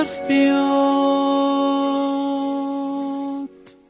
حرف بیاد.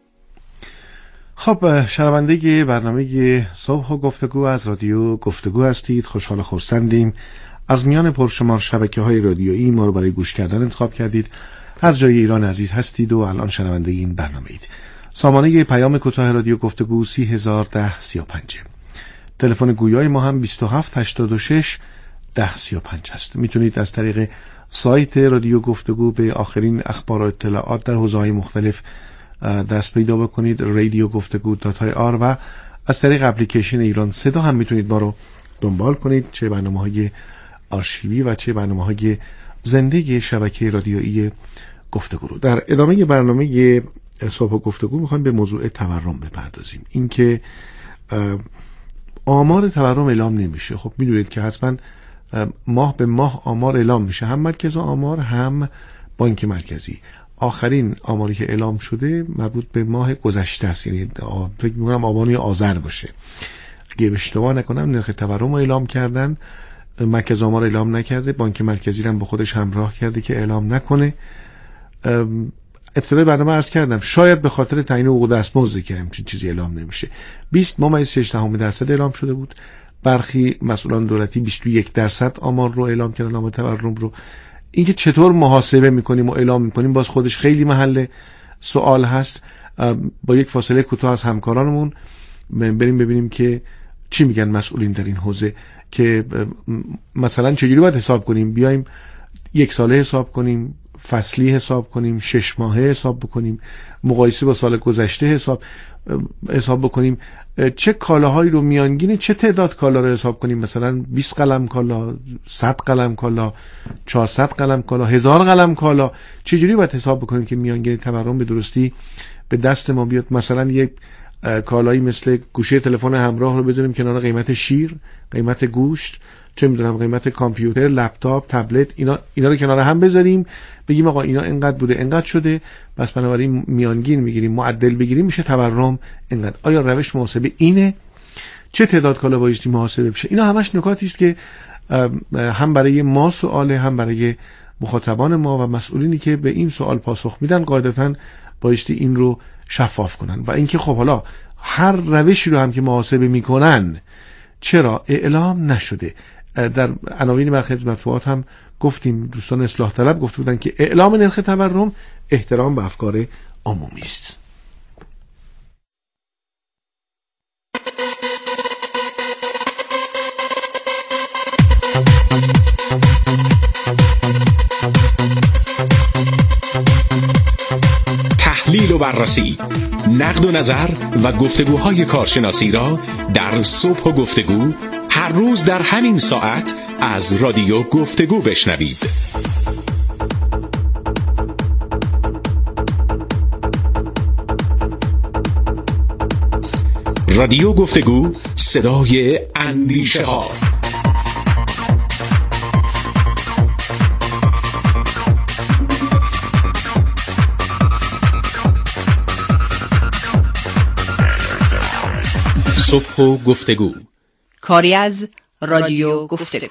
خب شنونده برنامه صبح و گفتگو از رادیو گفتگو هستید. خوشحال و خرسندیم از میان پرشمار شبکه‌های رادیویی ما رو برای گوش کردن انتخاب کردید. از جای ایران عزیز هستید و الان شنونده این برنامه اید. سامانه پیام کوتاه رادیو گفتگو 301035. تلفن گویای ما هم 2786 1035 است. میتونید از طریق سایت رادیو گفتگو به آخرین اخبار و اطلاعات در حوزه‌های مختلف دست پیدا بکنید، radiogفتگو.ir، و از طریق اپلیکیشن ایران صدا هم میتونید ما رو دنبال کنید، چه برنامه‌های آرشیوی و چه برنامه‌های زنده شبکه رادیویی گفتگو رو. در ادامه برنامه صبح گفتگو میخوایم به موضوع تورم بپردازیم. این که آمار تورم اعلام نمیشه. خب میدونید که حتما ماه به ماه آمار اعلام میشه، هم مرکز آمار هم بانک مرکزی. آخرین آماری که اعلام شده مربوط به ماه گذشته است، یعنی فکر میکنم آبان یا آذر باشه. اگه اشتباه نکنم نرخ تورم رو اعلام کردن، مرکز آمار اعلام نکرده، بانک مرکزی هم با خودش همراه کرده که اعلام نکنه. ابتدای برنامه عرض کردم شاید به خاطر تعیین حقوق دستمزد که همچین چیزی اعلام نمیشه. 20.6% اعلام شده بود. برخی مسئولان دولتی 21% آمار رو اعلام کردن، آمار تورم رو. اینکه چطور محاسبه میکنیم و اعلام میکنیم باز خودش خیلی محل سوال هست. با یک فاصله کوتاه از همکارانمون بریم ببینیم که چی میگن مسئولین در این حوزه، که مثلا چجوری باید حساب کنیم. بیایم یک ساله حساب کنیم، فصلی حساب کنیم، 6 ماهه حساب بکنیم، مقایسه با سال گذشته حساب بکنیم، چه کالاهایی رو میانگین چه تعداد کالا رو حساب کنیم، مثلا 20 قلم کالا، 100 قلم کالا، 400 قلم کالا، 1000 قلم کالا. چجوری باید حساب بکنیم که میانگین تورم به درستی به دست ما بیاد. مثلا یک کالایی مثل گوشه تلفن همراه رو بذاریم کنار قیمت شیر، قیمت گوشت، چه میدونم قیمت کامپیوتر، لپتاپ، تبلت، اینا رو کنار هم بذاریم، بگیم آقا اینا اینقدر بوده اینقدر شده، بس بنابراین میانگین میگیریم، معدل بگیریم، میشه تورم اینقدر. آیا روش محاسبه اینه؟ چه تعداد کالا بایستی محاسبه بشه؟ اینا همش نکاتی است که هم برای ما سواله، هم برای مخاطبان ما و مسئولینی که به این سوال پاسخ میدن قاعدتاً بایستی این رو شفاف کنن. و اینکه خب حالا هر روشی رو هم که محاسبه میکنن چرا اعلام نشده؟ در عناوین برخی از مطبوعات هم گفتیم، دوستان اصلاح طلب گفته بودن که اعلام نرخ تورم احترام به افکار عمومی است. تحلیل و بررسی، نقد و نظر و گفتگوهای کارشناسی را در صبح و گفتگو هر روز در همین ساعت از رادیو گفتگو بشنوید. رادیو گفتگو، صدای اندیشه ها. صبح و گفتگو، کاری از رادیو گفتگو.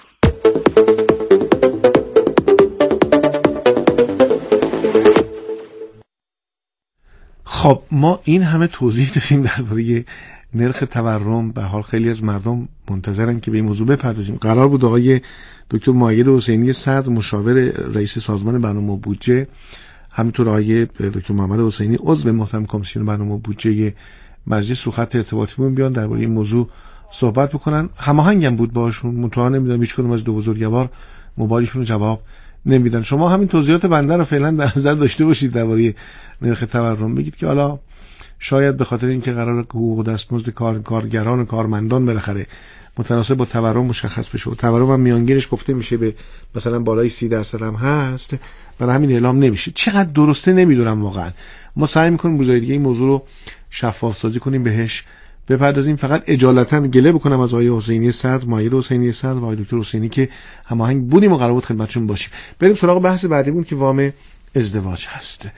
خب ما این همه توضیح دادیم درباره نرخ تورم. به حال خیلی از مردم منتظرن که به این موضوع بپردازیم. قرار بود آقای دکتر مؤید حسینی صدر، مشاور رئیس سازمان برنامه و بودجه، همینطور آقای دکتر محمد حسینی عضو محترم کمیسیون برنامه و بودجه مجلس رو خط ارتباطیمون بیان درباره این موضوع صحبت بکنن. هماهنگم بود باشون، منتها نمیدونم هیچ کدوم از دو بزرگوار موبایلشون رو جواب نمیدن. شما همین توضیحات بنده رو فعلا در نظر داشته باشید درباره نرخ تورم. بگید که حالا شاید به خاطر اینکه قرار حقوق دستمزد کارگران و کارمندان بالاخره متناسب با تورم مشخص بشه و تورم هم میانگینش گفته میشه به مثلا بالای 30% هم هست، برای همین اعلام نمیشه. چقدر درسته نمیدونم واقعا. ما سعی میکنیم روزهای دیگه این موضوع رو شفاف سازی کنیم، بهش بپردازیم. فقط اجالتا گله بکنم از آقای حسینی صدر، مؤید حسینی صدر و آقای دکتر حسینی که هماهنگ بودیم و قرار بود خدمتشون باشیم. بریم سراغ بحث بعدیمون که وام ازدواج هست.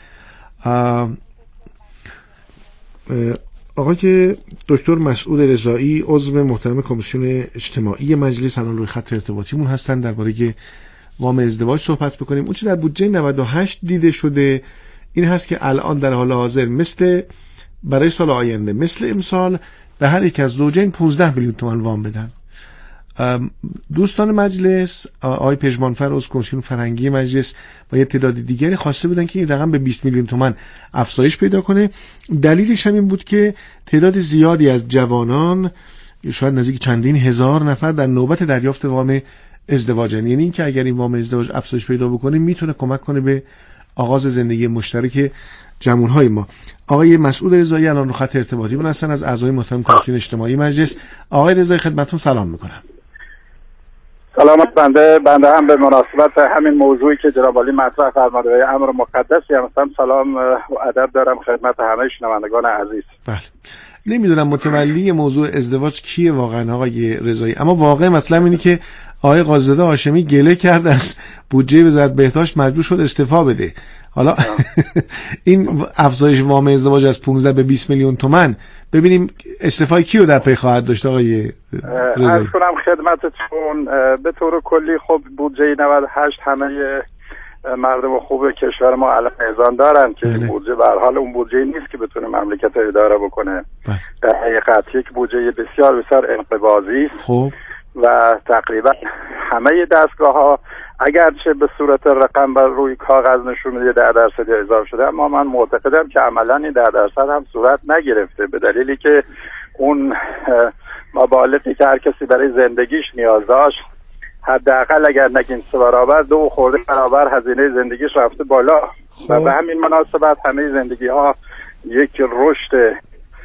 آقای دکتر مسعود رضایی عضو محترم کمیسیون اجتماعی مجلس الان روی خط ارتباطیمون هستن درباره وام ازدواج صحبت بکنیم. اون چه در بودجه 98 دیده شده این هست که الان در حال حاضر مثل برای سال آینده مثل امسال به هر یک از زوجین 15 میلیون تومان وام بدن. دوستان مجلس آقای پژمانفر از کمیسیون فرهنگی مجلس و یه تعداد دیگری خواسته بودن که این رقم به 20 میلیون تومان افزایش پیدا کنه. دلیلش هم این بود که تعداد زیادی از جوانان شاید نزدیک چندین هزار نفر در نوبت دریافت وام ازدواج، یعنی این که اگر این وام ازدواج افزایش پیدا بکنه میتونه کمک کنه به آغاز زندگی مشترک جمعونهای ما. آقای مسعود رضایی الان رو خط ارتباطی من هستن از اعضای محترم کمیسیون اجتماعی مجلس. آقای رضایی خدمتتون سلام میکنم. سلامت. بنده هم به مناسبت همین موضوعی که جناب عالی مطرح فرموده امر مقدسی هستم سلام و ادب دارم خدمت همه شنوندگان عزیز. بله، نمیدونم متولی موضوع ازدواج کیه واقعا آقای رضایی، اما واقعا مطلب اینه که آقای قاضی‌زاده هاشمی گله کرد از بودجه وزارت بهداشت، مجبور شد استعفا بده. حالا این افزایش وام ازدواج از 15 به 20 میلیون تومان ببینیم استعفای کیو در پی خواهد داشت آقای رضایی. عرض کنم خدمتتون به طور کلی خب بودجه 98 همه مردم خوب کشور ما الان اذعان دارن که این بودجه به هر حال اون بودجه نیست که بتونه مملکت اداره بکنه. در حقیقت یک بودجه بسیار بسیار انقباضی است. خب و تقریبا همه دستگاه‌ها اگرچه به صورت رقم بر روی کاغذ نشون میده 10% اضافه شده، اما من معتقدم که عملاً این 10% هم صورت نگرفته، به دلیلی که اون مبالغی که هر کسی برای زندگیش نیاز داشت حداقل اگر نگیم 3 برابر 2 خورده برابر هزینه زندگیش رفته بالا. و به همین مناسبت همه زندگی‌ها یک رشد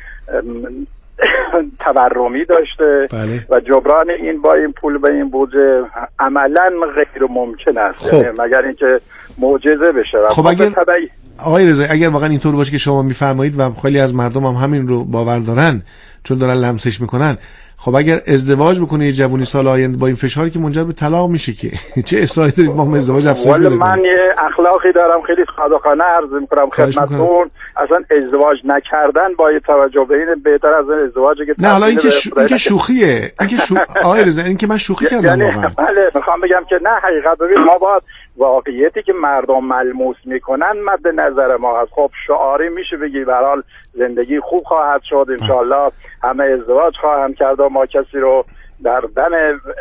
تورمی داشته. بله. و جبران این با این پول به این بودجه عملاً غیر ممکن است. خب. یعنی مگر اینکه معجزه بشه. خب اگر آقای رضایی اگر واقعا اینطور باشه که شما میفرمایید و خیلی از مردم هم همین رو باور دارن چون دارن لمسش میکنن، خب اگر ازدواج بکنه یه جوونی سال آینده با این فشاری که منجر به طلاق میشه که چه اصراری دارید ما ازدواج افزایش بدیم؟ من یه اخلاقی دارم خیلی صادقانه عرض میکنم خدمتتون، اصلا ازدواج نکردن با توجه به این بهتر از این ازدواجی که نه. حالا این که شوخیه، این که آقای رضایی این که من شوخی کردم واقعا. بله میخوام بگم که نه حقیقت ببین ما باید واقعیتی که مردم ملموس میکنن مد نظر ما هست. خب شعاری میشه بگی به هر حال زندگی خوب خواهد شد انشالله همه ازدواج خواهند کرد و ما کسی رو در دم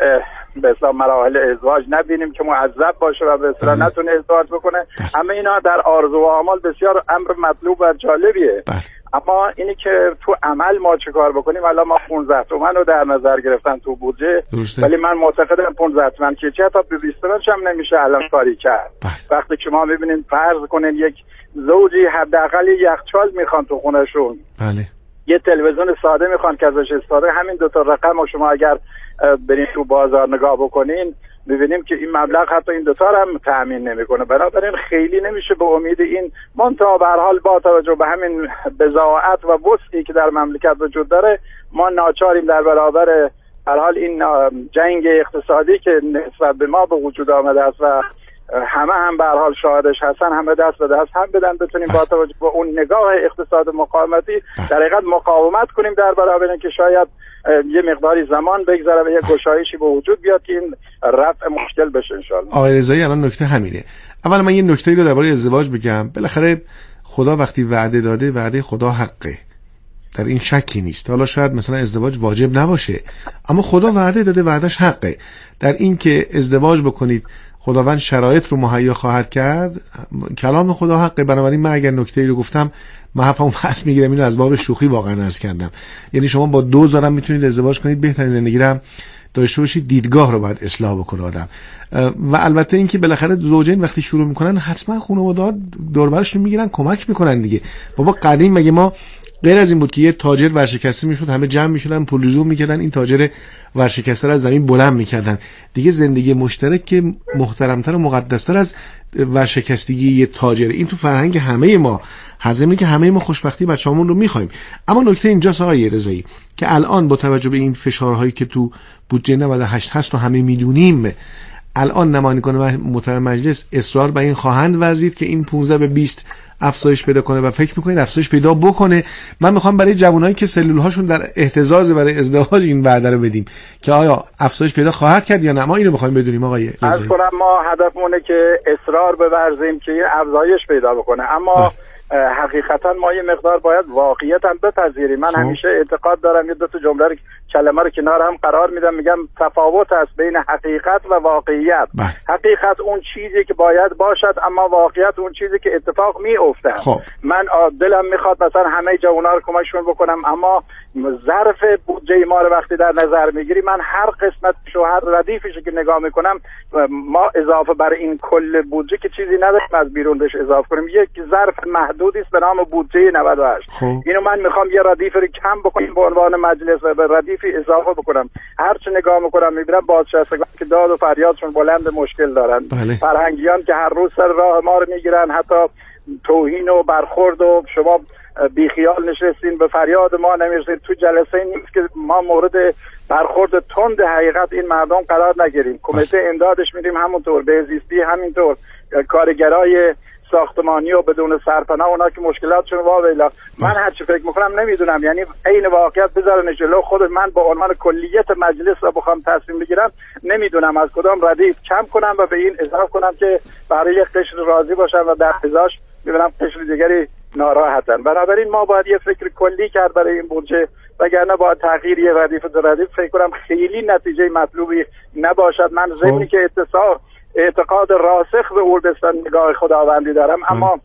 به اصطلاح مراحل ازدواج نبینیم که معذب باشه و به اصطلاح نتونه ازدواج بکنه. همه اینا در آرزو و آمال بسیار امر مطلوب و جالبیه. اما اینی که تو عمل ما چه کار بکنیم، الان ما 15 تومن رو در نظر گرفتن تو بودجه، ولی من معتقدم 15 تومن که چه تا به 20 تومن هم نمیشه الان کاری کرد. وقتی که ما میبینیم فرض کنین یک زوجی حداقل یخچال میخوان تو خونهشون، بله، یه تلویزیون ساده میخوان که ازش استفاده، همین 2 تا رقم و شما اگر برین تو بازار نگاه بکنین میبینیم که این مبلغ حتی این 2 تا هم تأمین نمیکنه. بنابراین خیلی نمیشه به امید این منتها به هر حال با توجه به همین بضاعت و وسعی که در مملکت وجود داره ما ناچاریم در برابر هر حال این جنگ اقتصادی که نسبت به ما به وجود آمده است و همه هم به هر حال شاهدش هستن، همه دست به دست هم بدن بتونیم با توجه به اون نگاه اقتصاد مقاومتی در حقیقت مقاومت کنیم در برابر اینکه شاید یه مقداری زمان بگذره و یه گشایشی به وجود بیاد که این رفع مشکل بشه ان شاء الله. آقای رضایی الان نکته همینه. اول من یه نکته‌ای رو درباره ازدواج بگم. بالاخره خدا وقتی وعده داده وعده خدا حقه، در این شکی نیست. حالا شاید مثلا ازدواج واجب نباشه اما خدا وعده داده، وعدش حقه. در این که ازدواج بکنید خداوند شرایط رو مهیا خواهد کرد، کلام خدا حقه. بنابراین من اگر نکته‌ای رو گفتم من حرفمو پس میگیرم، اینو از باب شوخی واقعا عرض کردم. یعنی شما با 2 زارم میتونید ازدواج کنید، بهترین زندگی رو داشته باشید، دیدگاه رو باید اصلاح بکنه آدم. و البته اینکه بالاخره زوجین وقتی شروع میکنن حتما خانواده دور و برشون میگیرن کمک میکنن دیگه. بابا قدیم مگه ما غیر از این بود که یه تاجر ورشکسته میشد همه جمع میشدن پول ریزون میکردن این تاجر ورشکسته رو از زمین بلند میکردن دیگه؟ زندگی مشترک که محترمتر و مقدستر از ورشکستگی یه تاجر. این تو فرهنگ همه ما حزمه که همه ما خوشبختی بچه‌مون رو میخوایم. اما نکته اینجاست آقای رضایی که الان با توجه به این فشارهایی که تو بودجه 98 هست و همه میدونیم، الان نمایندگان محترم مجلس اصرار بر این خواهند ورزید که این 15 به 20 افزایش پیدا کنه و فکر میکنید افزایش پیدا بکنه. من میخوام برای جوانایی که سلول هاشون در احتضاض برای ازدواج این وعده رو بدیم که آیا افزایش پیدا خواهد کرد یا نه. ما اینو میخوایم بدونیم آقای رضایی. ما هدفمونه که اصرار بورزیم که این افزایش پیدا بکنه، اما حقیقتا ما یه مقدار باید واقعیت هم بپذیریم. من همیشه اعتقاد دارم، یه دو تا کلمه رو کنار هم قرار میدم، میگم تفاوت است بین حقیقت و واقعیت. حقیقت اون چیزی که باید باشد، اما واقعیت اون چیزی که اتفاق میفته. من دلم میخواد مثلا همه جوونا رو کمکشون بکنم، اما ظرف بودجه ما رو وقتی در نظر میگیری، من هر قسمتش و هر ردیفش که نگاه میکنم، ما اضافه بر این کل بودجه که چیزی نداریم از بیرون بهش اضافه کنیم. یک ظرف محدودی است به نام بودجه 98. اینو من میخوام یه ردیف رو کم بکنم به عنوان مجلس و به ردیفی اضافه بکنم. هر چه نگاه میکنم میبینم بازنشستگان که داد و فریادشون بلند مشکل دارن، فرهنگیان که هر روز سر راه ما رو میگیرن، حتی توهین و برخورد و شما بیخیال نشستین به فریاد ما نمیرسید. تو جلسه نیست که ما مورد برخورد تند حقیقت این مردم قرار نگیریم. کمیته امدادش میدیم همونطور، بهزیستی همینطور، کارگرای ساختمانی و بدون سرپناه اونا که مشکلاتشون واویلا. من هر چی فکر میکنم نمیدونم، یعنی عین واقعیت بذارن جلو خود من به عنوان کلیت مجلس رو بخوام تصمیم بگیرم، نمیدونم از کدام ردیف کم کنم و به این اضافه کنم که برای یک قشر راضی باشن و در ازاش میبینم قشر دیگری ناراحتن. بنابراین ما باید یه فکر کلی کرد برای این بودجه، وگرنه باید تغییر یه ردیف دو ردیف فکر کنم خیلی نتیجه مطلوبی نباشد. من ضمنی که اعتقاد راسخ به اردستان نگاه خداوندی دارم، اما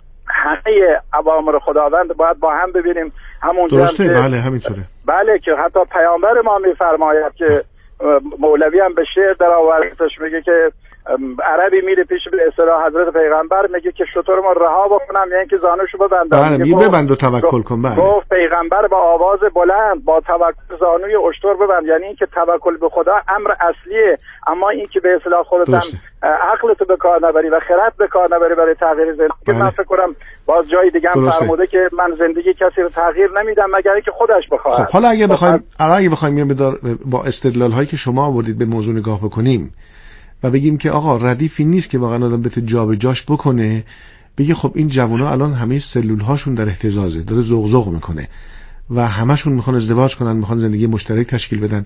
همه اوامر خداوند باید با هم ببینیم. درسته، بله همینطوره. بله که حتی پیامبر ما میفرماید که مولوی هم به شعر در آوردش میگه که عربی میره پیش به اصطلاح حضرت پیغمبر میگه که شطور ما رها بکنم یا اینکه زانوشو ببندم. بله میگه ببند و توکل کن. بله گفت پیغمبر با آواز بلند با توکل زانوی اشتر ببند، یعنی اینکه توکل به خدا امر اصلیه، اما اینکه به اصطلاح خودت هم عقلتو به کار نبری و خرد به کار نبری برای تغییر زندگی. من فکر کنم باز جای دیگه هم فرموده که من زندگی کسی رو تغییر نمیدم مگر اینکه خودش بخواد. حالا اگه بخوایم یه مقدار با استدلال هایی که شما آوردید به موضوع نگاه بکنیم و بگیم که آقا ردیفی نیست که واقعا آدم بتونه جابجاش بکنه، بگه خب این جوونا الان همه سلول هاشون در اهتزازه، داره زغزغ میکنه و همشون میخوان ازدواج کنن، میخوان زندگی مشترک تشکیل بدن.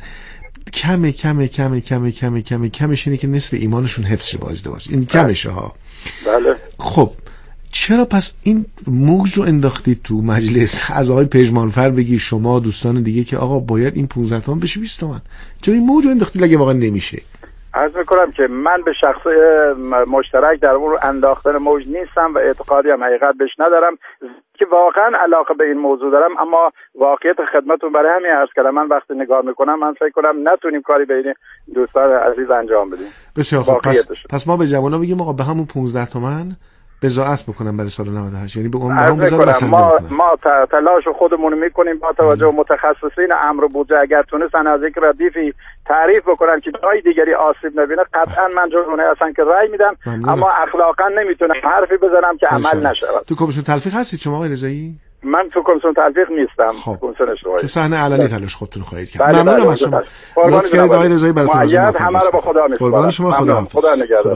کمش اینه که نصف ایمانشون حفظ شه با ازدواج. این کمشه ها. بله. خب چرا پس این موج رو انداختید تو مجلس؟ از آقای پژمانفر بگی شما دوستان دیگه که آقا باید این 15 تومن بشه 20 تومن. چرا این موج رو انداختید اگه واقعا نمیشه؟ عرض میکنم که من به شخص مشترک در اون انداختن موج نیستم و اعتقادی هم حقیقت بهش ندارم که واقعا علاقه به این موضوع دارم، اما واقعیت خدمتتون برای همین عرض کردم. من وقتی نگاه میکنم من فکر کنم نتونیم کاری بین دوستان عزیز انجام بدیم. بسیار خوب. پس ما به جوانا بگیم آقا به همون 15 تومن بزاعت بکنم برای سال 98، یعنی به اون ما تلاش خودمون میکنیم با توجه به متخصصین امر بودجه. اگر تونستن از یک ردیفی تعریف بکنن که جای دیگری آسیب نبینه، قطعا من جزونه هستم که رأی میدم، اما اخلاقا نمیتونم حرفی بزنم که عمل نشود. تو کمیسیون تلفیق هستید شما آقای رضایی؟ من تو کمیسیون تلفیق نیستم. کمیسیون اشتراکی. تو صحنه علنی تلاش خودتون خواهید کرد. ممنونم از شما. لطف کردید آقای رضایی برای معید همه رو به خدا میسپارم. قربان شما. خدا نگهدار.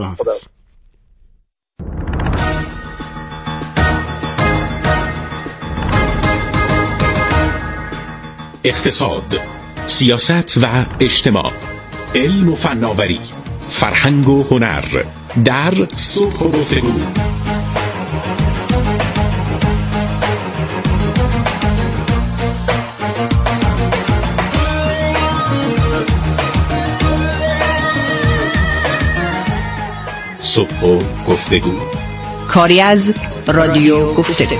اقتصاد، سیاست و اجتماع، علم و فناوری، فرهنگ و هنر در صبح و گفتگو. صبح و گفتگو، کاری از رادیو گفتگو.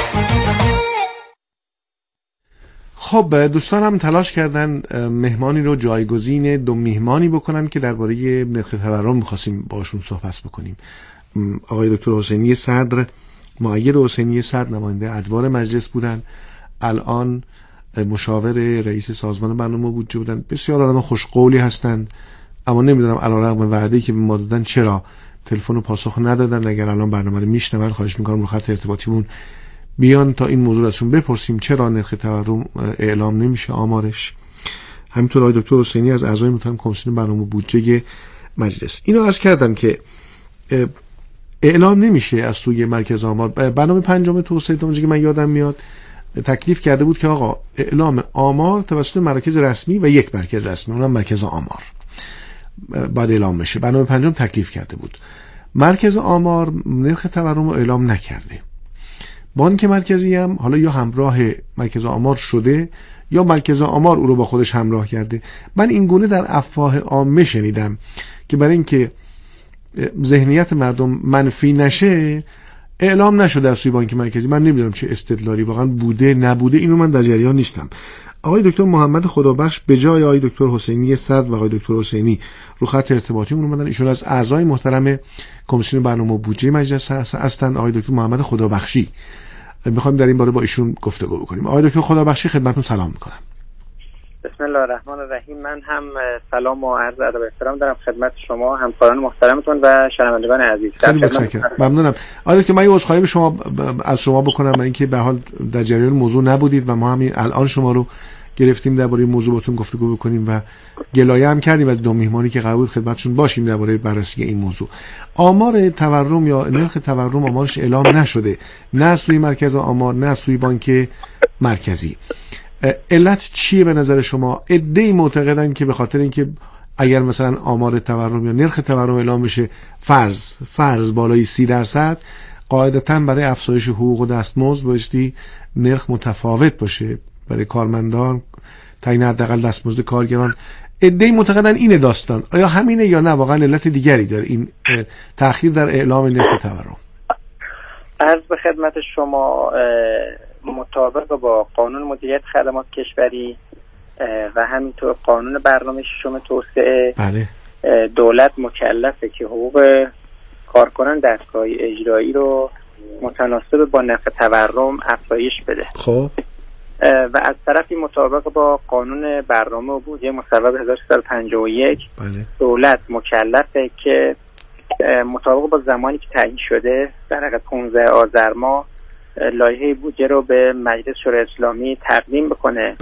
خب دوستان هم تلاش کردن مهمانی رو جایگزین دو مهمانی بکنن که درباره نرخ تورم می‌خواستیم باشون صحبت بکنیم. آقای دکتر حسینی صدر، مؤید حسینی صدر، نماینده ادوار مجلس بودن، الان مشاور رئیس سازمان برنامه بودجه بودن. بسیار آدم خوشقولی هستن، اما نمیدونم علیرغم وعده‌ای که به ما دادن چرا تلفن و پاسخ ندادن. اگر الان برنامه رو میشنون خواهش می‌کنم رو خط ارتباطیمون بیان تا این موضوع ازشون بپرسیم چرا نرخ تورم اعلام نمیشه آمارش. همینطور آقای دکتر حسینی از اعضای محترم کمیسیون برنامه بودجه مجلس. اینو عرض کردم که اعلام نمیشه از سوی مرکز آمار. برنامه پنجم توسعه تا که من یادم میاد تکلیف کرده بود که آقا اعلام آمار توسط مراکز رسمی و یک مرکز رسمی، اونم مرکز آمار بعد اعلام بشه. برنامه پنجم تکلیف کرده بود. مرکز آمار نرخ تورم رو اعلام نکرده. بانک مرکزی هم حالا یا همراه مرکز آمار شده یا مرکز آمار او رو با خودش همراه کرده. من این گونه در افواه عامه شنیدم که برای اینکه ذهنیت مردم منفی نشه اعلام نشده از سوی بانک مرکزی. من نمیدونم چه استدلالی واقعا بوده نبوده، اینو من در جریان نیستم. آقای دکتر محمد خدابخش به جای آقای دکتر حسینی صدر و آقای دکتر حسینی رو خط ارتباطی اون اومدن. ایشون از اعضای محترم کمیسیون برنامه و بودجه مجلس هستن. آقای دکتر محمد خدابخشی، میخوایم در این باره با ایشون گفتگو بکنیم. آقای دکتر خدابخشی خدمتتون سلام میکنم. بسم الله الرحمن الرحیم. من هم سلام و عرض ادب و احترام دارم خدمت شما همکاران محترمتون و شنوندگان عزیز. خیلی متشکرم، ممنونم. آقای دکتر من یه عذرخواهی به شما از شما بکنم، من اینکه به حال در جریان موضوع نبودید و ما همین الان شما رو گرفتیم درباره موضوع باتون گفتگو بکنیم و گلایه هم کردیم از دو میهمانی که قرار بود خدمتشون باشیم درباره بررسی این موضوع. آمار تورم یا نرخ تورم آمارش اعلام نشده، نه سوی مرکز آمار نه سوی بانک مرکزی. علت چیه به نظر شما؟ عده‌ای معتقدن که به خاطر اینکه اگر مثلا آمار تورم یا نرخ تورم اعلام بشه فرض بالای 30% قاعدتاً برای افزایش حقوق و دستمزد بایستی نرخ متفاوت باشه برای کارمندان، تعیین حداقل دستمزد کارگران. عده‌ای معتقدن اینه داستان. آیا همینه یا نه واقعا علت دیگری داره این تأخیر در اعلام نرخ تورم؟ عرض به خدمت شما مطابق با قانون مدیریت خدمات کشوری و همینطور قانون برنامه ششم توسعه، بله، دولت مکلفه که حقوق کارکنان دستگاه اجرایی رو متناسب با نرخ تورم افزایش بده. خب و از طرفی مطابق با قانون برنامه و بودجه مصوب 1351 بله، دولت مکلفه که مطابق با زمانی که تعیین شده در حقیقت 15 آذر ماه لایحه بودجه رو به مجلس شورای اسلامی تقدیم بکنه.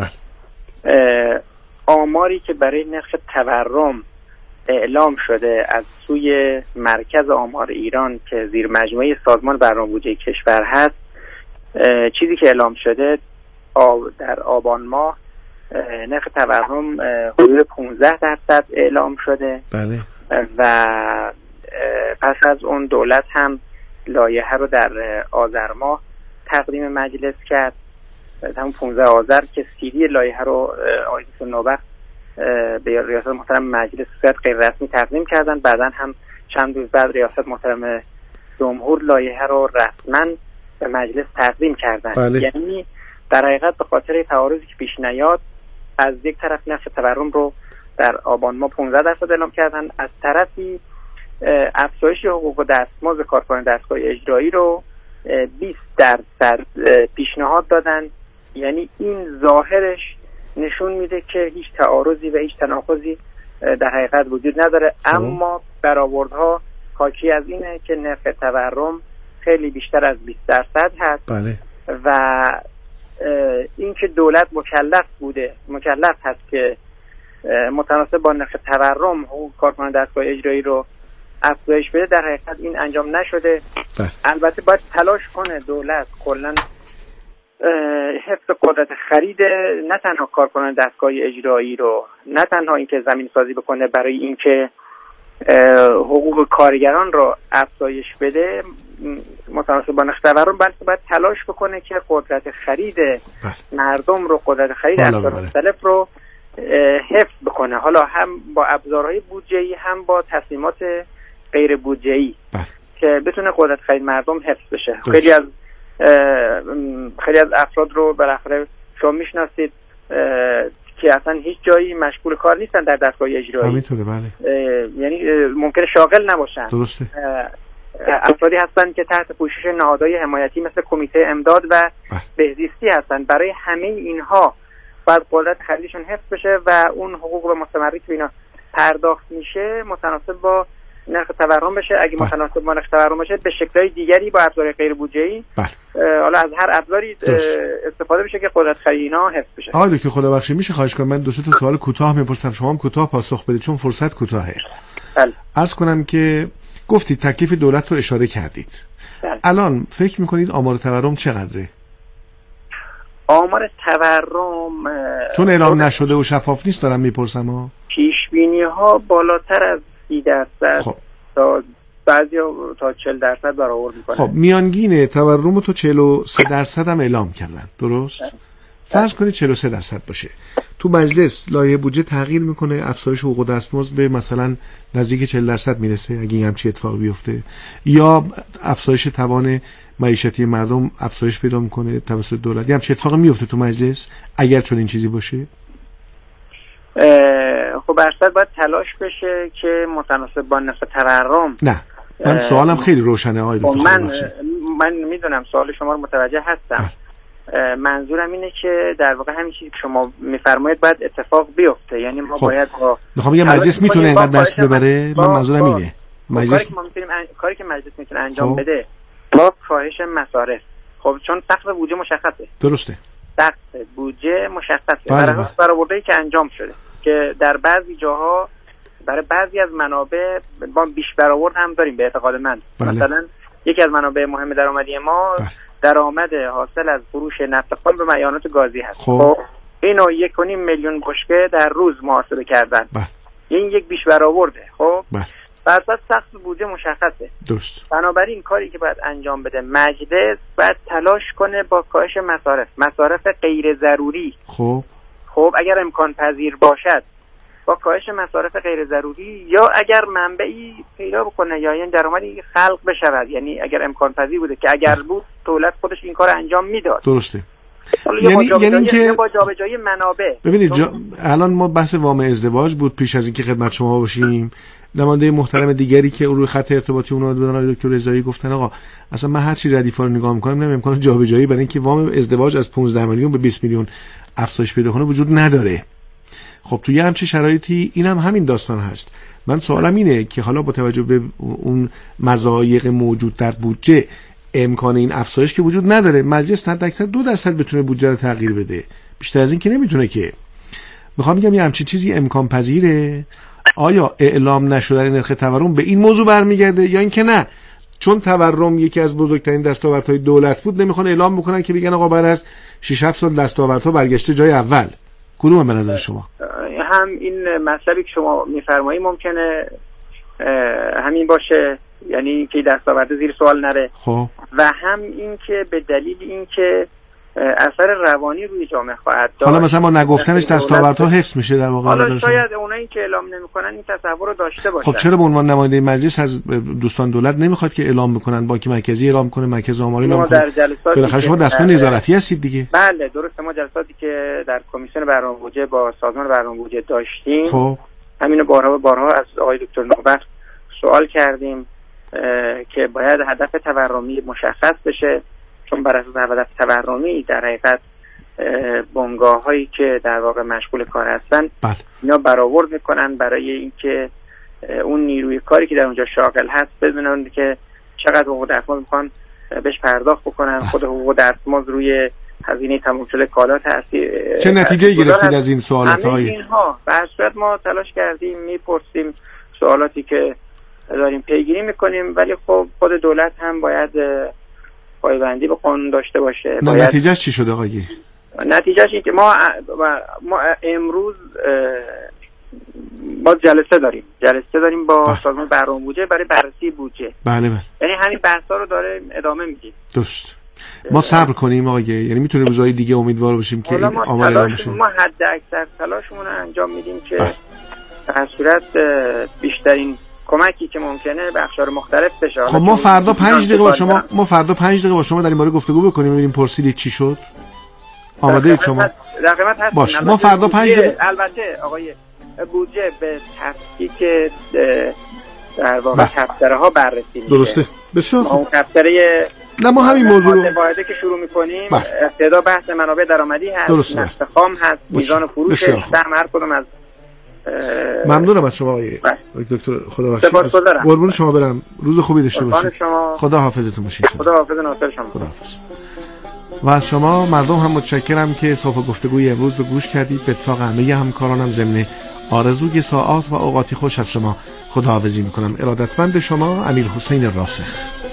آماری که برای نرخ تورم اعلام شده از سوی مرکز آمار ایران که زیر مجموعه سازمان برنامه بودجه کشور هست، چیزی که اعلام شده در آبان ماه نرخ تورم حدود 15% اعلام شده. بله. و پس از اون دولت هم لایحه رو در آذر ماه تقدیم مجلس کرد. همون 15 آذر که CD لایحه رو آقای دکتر نوبخت به ریاست محترم مجلس صورت غیر رسمی تقدیم کردن. بعداً هم چند روز بعد ریاست محترم جمهور لایحه رو رسما به مجلس تقدیم کردن. بله. یعنی در حقیقت به خاطر تعارضی که پیش نیاد از یک طرف نرخ تورم رو در آبان ماه 15% اعلام کردن، از طرفی افزایش حقوق و دستمزد کارکنان دستگاه اجرایی رو 20% پیشنهاد دادن. یعنی این ظاهرش نشون میده که هیچ تعارضی و هیچ تناقضی در حقیقت وجود نداره، اما برآوردها حاکی از اینه که نرخ تورم خیلی بیشتر از 20% هست. بله. و اینکه دولت مکلف هست که متناسب با نرخ تورم حقوق کارکنان دستگاه اجرایی رو افزایش بده، در حقیقت این انجام نشده. البته باید تلاش کنه دولت کلا حفظ قدرت خرید نه تنها کارکنان دستگاه اجرایی رو، نه تنها اینکه زمین سازی بکنه برای اینکه حقوق کارگران رو افزایش بده متناسب با نرخ تورم، بلکه باید تلاش بکنه که قدرت خرید مردم رو، قدرت خرید افراد مختلف رو حفظ بکنه، حالا هم با ابزارهای بودجه‌ای هم با تصمیمات غیر بودجه‌ای که بتونه قدرت خرید مردم حفظ بشه. خیلی از افراد رو بالاخره شما میشناسید که اصلا هیچ جایی مشغول کار نیستن در دستگاه اجرایی. همینطوره. بله. یعنی ممکنه شاغل نباشن. درسته. افرادی هستن که تحت پوشش نهادهای حمایتی مثل کمیته امداد و بهزیستی هستن. برای همه اینها باید قدرت خریدشون حفظ بشه و اون حقوق به مستمری که اینا پرداخت میشه متناسب با نرخ تورم بشه. اگه متناسب با نرخ تورم بشه به شکل‌های دیگری با ابزار غیر بودجه‌ای حالا از هر ابزاری استفاده بشه که قدرت خرید اینا حفظ بشه. آقای دکتر خدابخشی میشه خواهش کنم من دو سه تا سوال کوتاه میپرسم، شما هم کوتاه پاسخ بدید چون فرصت کوتاهه. بله. عرض کنم که گفتید تکلیف دولت رو اشاره کردید. بله. الان فکر میکنید آمار تورم چقدره؟ آمار تورم چون اعلام نشده و شفاف نیست دارم میپرسم ها. پیش بینی ها بالاتر از 30% خب. تا بعضی تا 40% برآورد میکنه. خب میانگین تورم تو 43% هم اعلام کردن، درست؟ فرض کنید 43% باشه. تو مجلس لایحه بودجه تغییر میکنه، افزایش حقوق و دستمزد به مثلا نزدیک 40% میرسه اگه این همچین اتفاقی بیفته، یا افزایش توان معیشتی مردم افزایش پیدا میکنه توسط دولت، یا همچین اتفاقی میفته تو مجلس اگر چون این چیزی باشه؟ خب برصد باید تلاش بشه که متناسب با نرخ تورم. نه من سوالم خیلی روشنه آقای دکتر. من میدونم سوال شما رو متوجه هستم. منظورم اینه که در واقع همین چیزی که شما میفرمایید باید اتفاق بیفته، یعنی ما باید با میخوام بگم مجلس میتونه اینقدر دست ببره. من منظورم اینه مجلس کاری که مجلس میتونه انجام بده با کاهش مصارف. خب چون سقف بودجه مشخصه. درسته. سقف بودجه مشخصه. برآورده‌ای که انجام شده که در بعضی جاها برای بعضی از منابع با بیش برآورد هم داریم به اعتقاد من. مثلا یکی از منابع مهم درآمدی ما درآمد حاصل از فروش نفت خام به معیانات گازی هست. خب اینو 1.5 میلیون بشکه در روز محاسبه کردن. این یک بیش برآورده. خب برصد سقف بودجه مشخصه. درست. بنابراین کاری که باید انجام بده مجلس باید تلاش کنه با کاهش مصارف غیر ضروری. خب اگر امکان پذیر باشد با کاهش مصارف غیر ضروری، یا اگر منبعی پیدا بکنه یا این درآمدی خلق بشود، یعنی اگر امکان پذیر بوده که اگر بود دولت خودش این کار انجام میداد. درسته. یعنی که با جابجایی منابع. ببینید الان ما بحث وام ازدواج بود پیش از اینکه خدمت شما باشیم. نماینده محترم دیگری که روی خط ارتباطی اونا بودن دکتر رضایی گفتن آقا اصلا من هر چی ردیفا رو نگاه می‌کنم نمی‌بینم امکان جابجایی برای اینکه وام ازدواج از 15 میلیون به 20 میلیون افزایش پیدا کنه وجود نداره. خب توی همچین شرایطی اینم همین داستان هست. من سوالم اینه که حالا با توجه به اون مضایق موجود در بودجه امکان این افزایش که وجود نداره، مجلس حداکثر 2% بتونه بودجه رو تغییر بده، بیشتر از این که نمیتونه. که میخوام بگم یه همچین چیزی امکان پذیره؟ آیا اعلام نشدن نرخ تورم به این موضوع برمیگرده یا اینکه نه چون تورم یکی از بزرگترین دستاوردهای دولت بود نمیخوان اعلام بکنن که بگن آقا بعد از 6-7 سال دستاوردها برگشته جای اول؟ کدوم به نظر شما؟ هم این مطلبی که شما میفرمایید ممکنه همین باشه، یعنی که دستاورد زیر سوال نره. خب و هم این که به دلیل این که اثر روانی روی جامعه خواهد داشت. حالا مثلا با نگفتنش دستاوردها حفظ میشه در واقع. حالا شاید اونایی که اعلام نمیکنن این تصور رو داشته باشن. خب چرا به عنوان نماینده مجلس از دوستان دولت نمیخواد که اعلام بکنن؟ بانک مرکزی اعلام کنه، مرکز آماری اعلام کنه. بالاخره شما دستگاه نظارتی هستید دیگه. بله درسته. ما جلساتی که در کمیسیون برنامه بودجه با سازمان برنامه بودجه داشتیم خب همینو بارها از آقای دکتر نوبخت سوال کردیم که باید هدف تورمی مشخص بشه، چون بر اساس هدف تورمی در حقیقت بنگاه‌هایی که در واقع مشغول کار هستن اینا برآورد میکنن برای اینکه اون نیروی کاری که در اونجا شاغل هست بدونن که چقدر حقوق دستمزد میخوان بهش پرداخت بکنن. خود حقوق دستمزد روی هزینه تمام شده کالا تاثیر چه نتیجه گرفتید از این سوالات های اینها؟ به هر صورت ما تلاش کردیم میپرسیم سوالاتی که داریم پیگیری میکنیم، ولی خب خود دولت هم باید پایبندی به قانون داشته باشه. نتیجهش چی شده آقای؟ نتیجهش این که ما امروز باز جلسه داریم با سازمان برنامه بودجه برای بررسی بودجه. بله. یعنی همین بحثا رو داره ادامه میدیم. درست. ما صبر کنیم آقای، یعنی میتونه روزهای دیگه امیدوار باشیم که این آمار اعلام بشه. ما حد اکثر تلاشمون رو انجام میدیم که در صورت بیشترین کمکی که ممکنه به اقشار مختلف بشه. خب ما فردا 5 دقیقه با شما در این باره گفتگو بکنیم ببینیم پرسیدید چی شد. آماده اید شما؟ در خدمت هستیم. باش ما فردا 5 دقیقه البته آقای بودجه به تفکیک در واقع کفتره ها بررسی میشه. درسته. بسیار اون کفتره ما همین موضوع رو واحده که شروع می‌کنیم ابتدا بحث منابع درآمدی هست، نفت خام هست، میزان فروش سهم هر کدوم از ممنونم از شما آقای دکتر. خدا بخشید. قربون شما برم. روز خوبی داشته باشید. خدا حافظتون باشه. خدا حافظ ناصر شما. خدا حافظ. و از شما مردم هم متشکرم که صبح گفتگوی امروز رو گوش کردید. به اتفاق همه همکارانم ضمن آرزوی ساعات و اوقاتی خوش از شما خداحافظی میکنم. ارادتمند شما امیرحسین راسخ.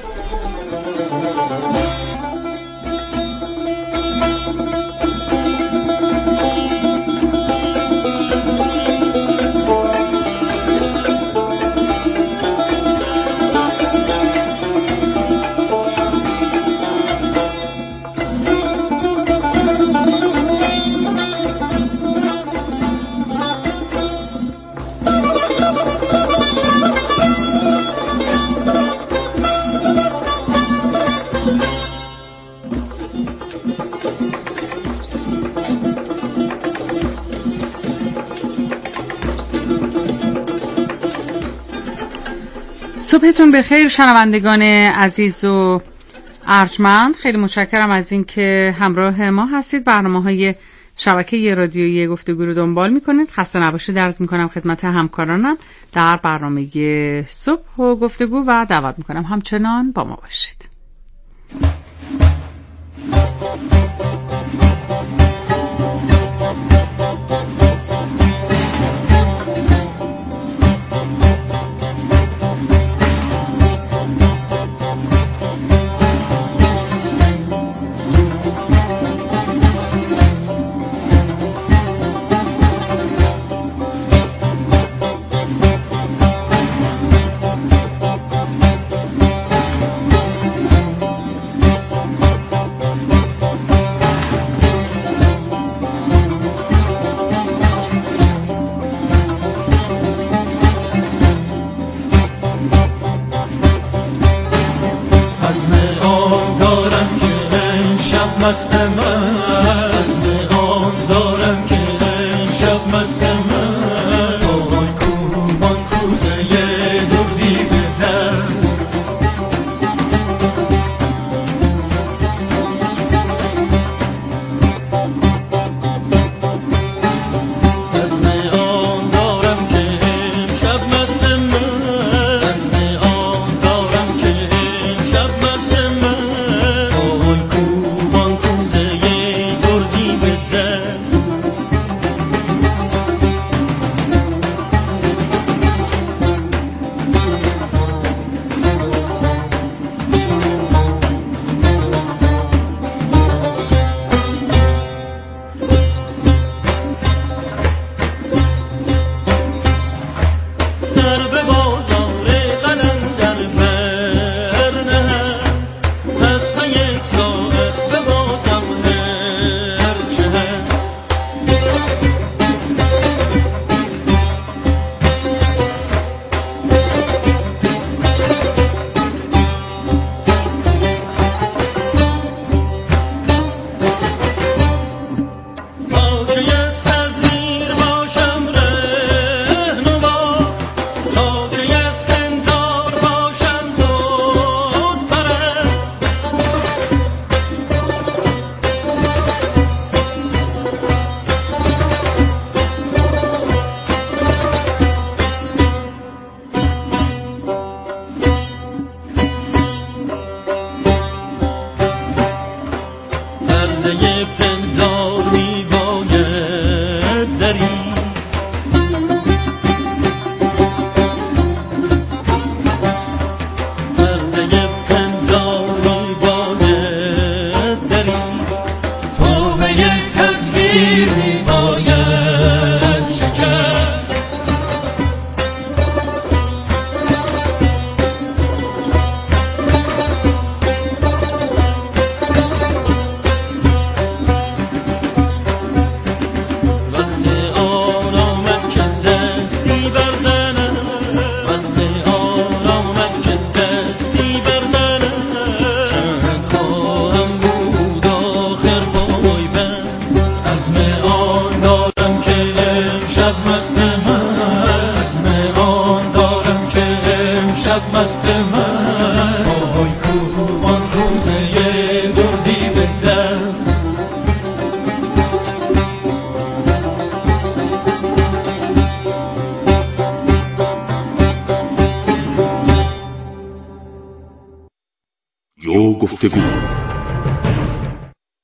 صبحتون بخیر شنوندگان عزیز و ارجمند. خیلی متشکرم از این که همراه ما هستید. برنامه‌های شبکه رادیویی گفتگو رو دنبال می‌کنید. خسته نباشید عرض می‌کنم خدمت همکارانم در برنامه صبح و گفتگو و دعوت می‌کنم همچنان با ما باشید.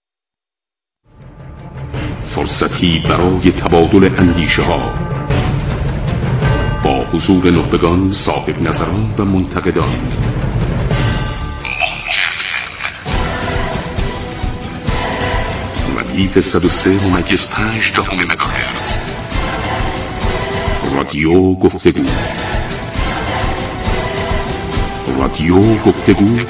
فرصتی برای تبادل اندیشه ها، حضور نخبگان، صاحب نظران و منتقدان. ردیف 103.5 مگاهرتز. رادیو گفتگو. رادیو گفتگو